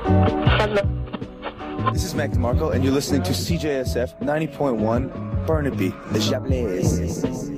This is Mac DeMarco, and you're listening to CJSF 90.1 Burnaby, the Chablais.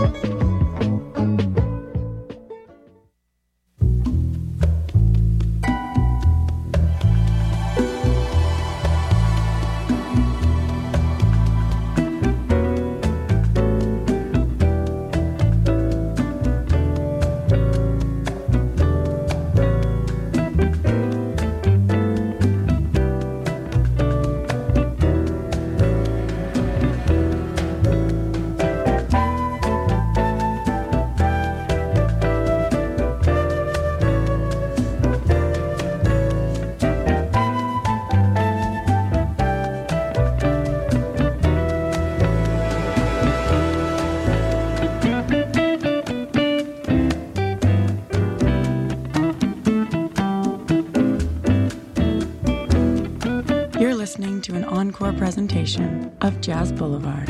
Presentation of Jazz Boulevard.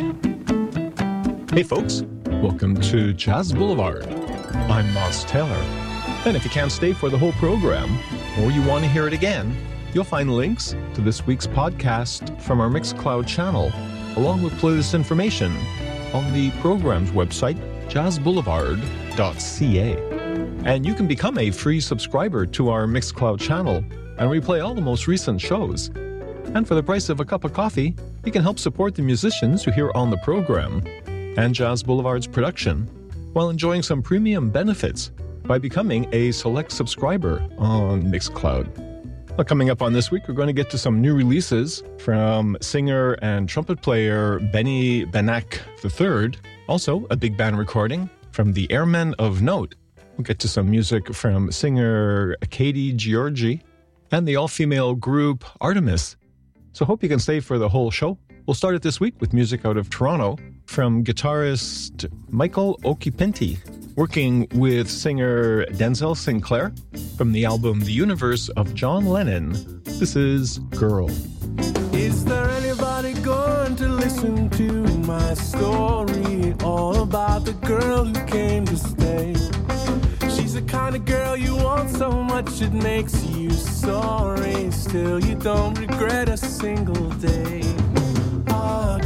Hey folks, welcome to Jazz Boulevard. I'm Moss Taylor. And if you can't stay for the whole program, or you want to hear it again, you'll find links to this week's podcast from our Mixcloud channel, along with playlist information on the program's website, jazzboulevard.ca. And you can become a free subscriber to our Mixcloud channel and replay all the most recent shows. And for the price of a cup of coffee, you can help support the musicians you hear on the program and Jazz Boulevard's production while enjoying some premium benefits by becoming a select subscriber on Mixcloud. Well, coming up on this week, we're going to get to some new releases from singer and trumpet player Benny Benac III, also a big band recording from the Airmen of Note. We'll get to some music from singer Katie Giorgi and the all-female group Artemis. So hope you can stay for the whole show. We'll start it this week with music out of Toronto from guitarist Michael Okipenti, working with singer Denzel Sinclair from the album The Universe of John Lennon. This is Girl. Is there anybody going to listen to my story? All about the girl who came to stay. She's the kind of girl you want so much it makes you sorry. Still you don't regret a single day. Ah,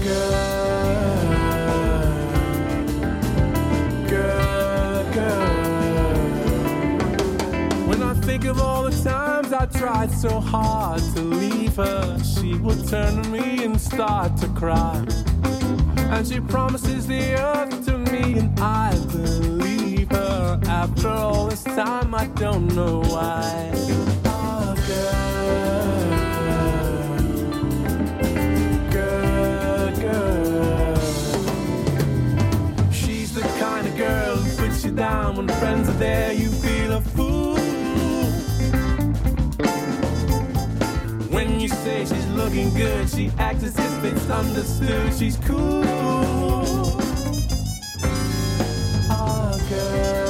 girl. When I think of all the times I tried so hard to leave her, she would turn to me and start to cry. And she promises the earth to me, and I believe her. After all this time, I don't know why. Oh, girl. She's the kind of girl who puts you down when friends are there. You feel a fool. When you say she's looking good, she acts as if it's understood. She's cool. Oh, girl.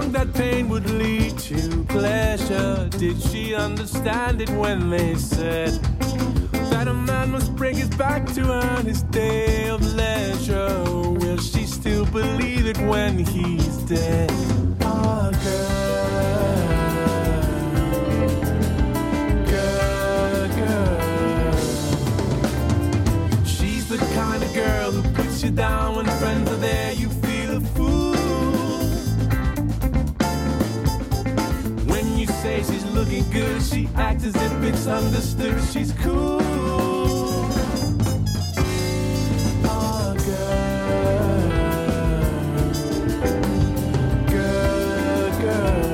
tongue that pain would lead to pleasure? Did she understand it when they said that a man must bring his back to earn his day of leisure? Will she still believe it when he's dead? Ah, girl, girl. She's the kind of girl who puts you down when friends are there. You feel a fool when you say she's looking good. She acts as if it's understood. She's cool. Oh, girl, girl, girl.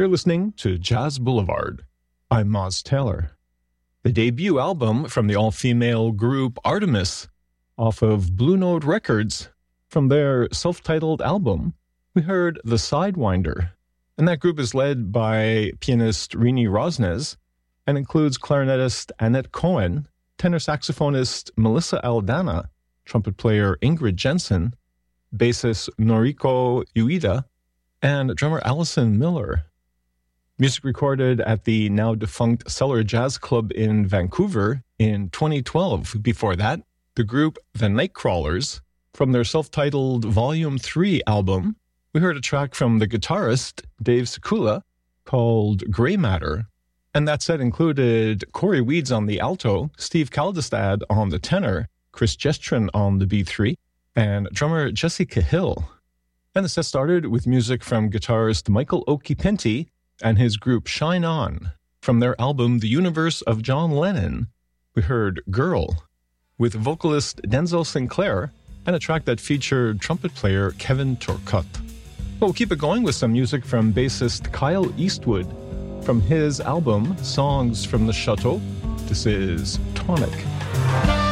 You're listening to Jazz Boulevard. I'm Moz Taylor. The debut album from the all-female group Artemis, off of Blue Note Records, from their self-titled album, we heard The Sidewinder. And that group is led by pianist Rini Rosnes and includes clarinetist Annette Cohen, tenor saxophonist Melissa Aldana, trumpet player Ingrid Jensen, bassist Noriko Ueda, and drummer Allison Miller. Music recorded at the now-defunct Cellar Jazz Club in Vancouver in 2012. Before that, the group The Nightcrawlers, from their self-titled Volume 3 album, we heard a track from the guitarist Dave Sekula called Grey Matter. And that set included Corey Weeds on the alto, Steve Kaldestad on the tenor, Chris Gestrin on the B3, and drummer Jesse Cahill. And the set started with music from guitarist Michael Okipenti and his group Shine On. From their album The Universe of John Lennon, we heard Girl, with vocalist Denzel Sinclair, and a track that featured trumpet player Kevin Turcotte. We'll keep it going with some music from bassist Kyle Eastwood from his album Songs from the Chateau. This is Tonic.